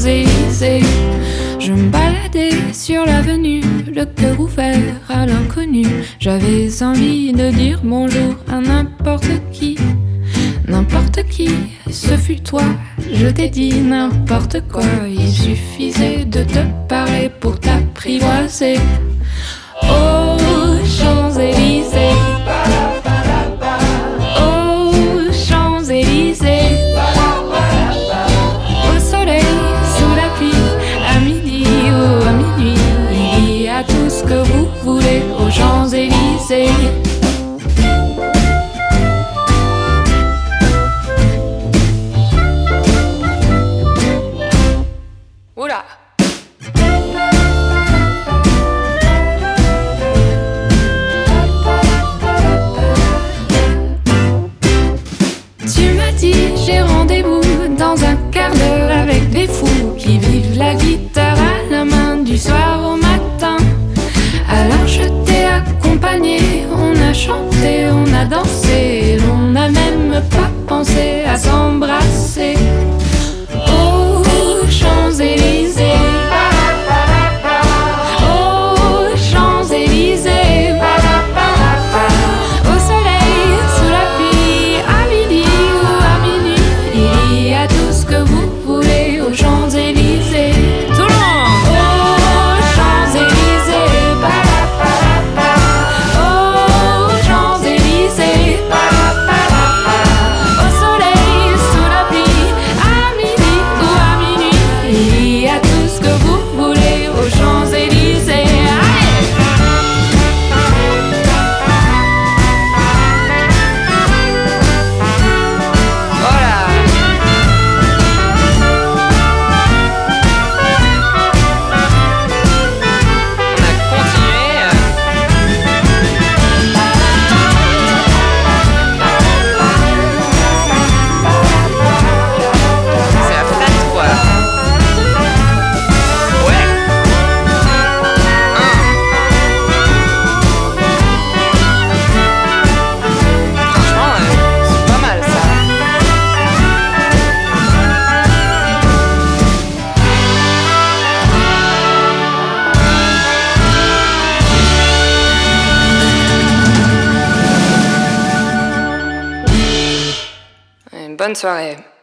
Champs-Élysées. Je me baladais sur l'avenue, le cœur ouvert à l'inconnu. J'avais envie de dire bonjour à n'importe qui. N'importe qui, ce fut toi, je t'ai dit n'importe quoi. Il suffisait de te parler pour t'apprivoiser. Oh, Champs-Élysées. Oh, Champs-Élysées. Au soleil, sous la pluie, à midi ou à minuit, il y a tout ce que vous voulez aux Champs-Élysées. Oula! Tu m'as dit j'ai rendez-vous dans un quart d'heure avec des fous qui vivent la guitare à la main du soir au matin. Alors je t'ai accompagné, on a chanté, on a dansé, on n'a même pas pensé à s'embrasser. Oh, Champs-Élysées. Oh, Champs-Élysées. Au soleil, sous la pluie, à midi ou à minuit, il y a tout ce que vous voulez aux Champs-Élysées. Tout le monde. Oh, Champs-Élysées. Oh, Champs-Élysées. Au soleil, sous la pluie, à midi ou à minuit, il y a tout ce que vous voulez aux Champs-Élysées. Allez! Voilà! On a continué. C'est la fête, quoi. Ouais. Franchement, c'est pas mal ça. Bonne soirée.